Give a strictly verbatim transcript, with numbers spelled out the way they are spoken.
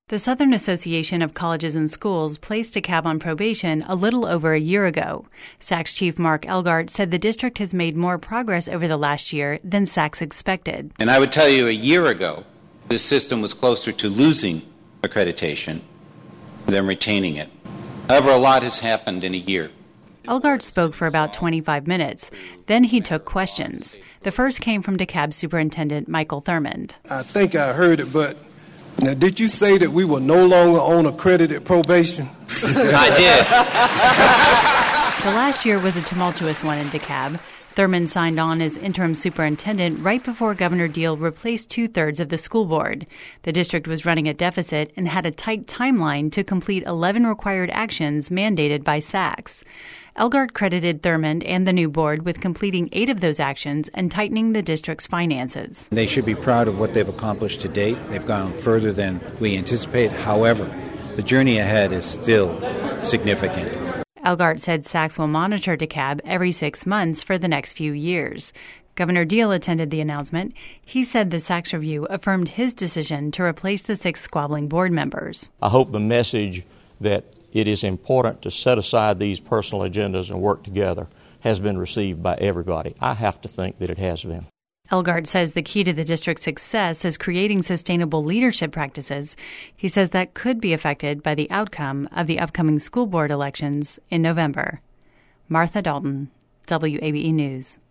The Southern Association of Colleges and Schools placed DeKalb on probation a little over a year ago. S A C Chief Mark Elgart said the district has made more progress over the last year than S A C expected. And I would tell you a year ago, this system was closer to losing accreditation than retaining it. However, a lot has happened in a year. Elgart spoke for about twenty-five minutes. Then he took questions. The first came from DeKalb Superintendent Michael Thurmond. I think I heard it, but now, did you say that we were no longer on accredited probation? I did. The last year was a tumultuous one in DeKalb. Thurmond signed on as interim superintendent right before Governor Deal replaced two-thirds of the school board. The district was running a deficit and had a tight timeline to complete eleven required actions mandated by S A C. Elgart credited Thurmond and the new board with completing eight of those actions and tightening the district's finances. They should be proud of what they've accomplished to date. They've gone further than we anticipate. However, the journey ahead is still significant. Elgart said S A C will monitor DeKalb every six months for the next few years. Governor Deal attended the announcement. He said the S A C review affirmed his decision to replace the six squabbling board members. I hope the message that it is important to set aside these personal agendas and work together has been received by everybody. I have to think that it has been. Elgart says the key to the district's success is creating sustainable leadership practices. He says that could be affected by the outcome of the upcoming school board elections in November. Martha Dalton, W A B E News.